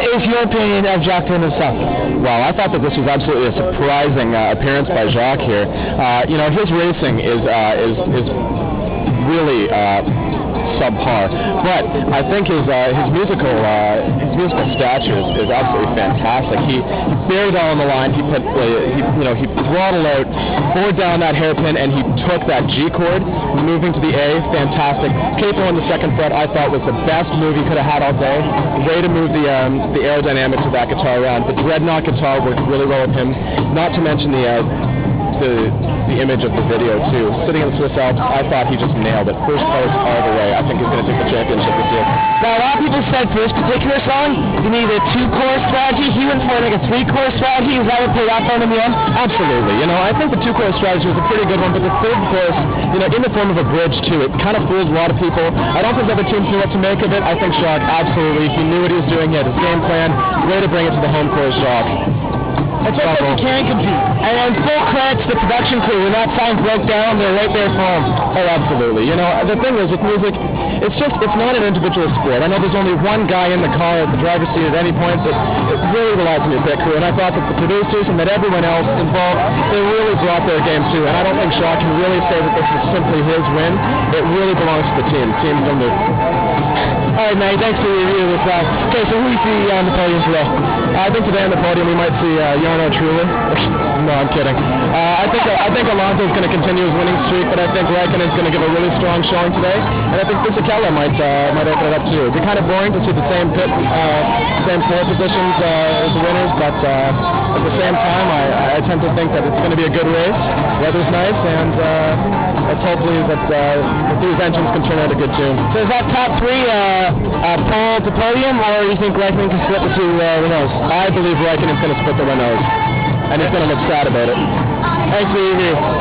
is your opinion of Jacques himself? Well, I thought that this was absolutely a surprising appearance by Jacques here. His racing is really subpar, but I think his musical stature is absolutely fantastic. He bared it all on the line. He put he throttled out, bored down that hairpin, and he took that G chord, moving to the A. Fantastic. Capo on the second fret, I thought was the best move he could have had all day. Way to move the aerodynamics of that guitar around. The dreadnought guitar worked really well with him. Not to mention the image of the video too. Sitting in the Swiss Alps, I thought he just nailed it. First place all the way. I think he's going to take the championship this year. Now, a lot of people said for this particular song, you need a 2-chorus strategy. He went for like a 3-chorus strategy. Is that what paid off for him in the end? Absolutely. I think the 2-chorus strategy was a pretty good one, but the third chorus, in the form of a bridge too, it kind of fooled a lot of people. I don't think the other teams knew what to make of it. I think Jacques, absolutely, he knew what he was doing. He had his game plan. Way to bring it to the home chorus, Jacques. That's what says he can compete. And full credit to the production crew. When that sign broke down, they're right there for him. Oh, absolutely. The thing is, with music, it's not an individual sport. I know there's only one guy in the car at the driver's seat at any point, but it really relies on your pit crew. And I thought that the producers and that everyone else involved, they really brought their game too. And I don't think Jacques can really say that this is simply his win. It really belongs to the team. Team Zundu. All right, Manny, thanks for the review as well. Okay, so who do you see on the podium today? I think today on the podium we might see Jarno Trulli. No, I'm kidding. I think Alonso's going to continue his winning streak, but I think Raikkonen's going to give a really strong showing today, and I think Fisichella might open it up too. It'd be kind of boring to see the same same pole positions as the winners, but at the same time, I tend to think that it's going to be a good race. Weather's nice, and let's hopefully that these engines can turn out a good tune. So is that top 3 pole to podium, or do you think Raikkonen can split the 2 Renaults? I believe Raikkonen's going to split the Renaults, and he's going to look sad about it. Thanks for your review.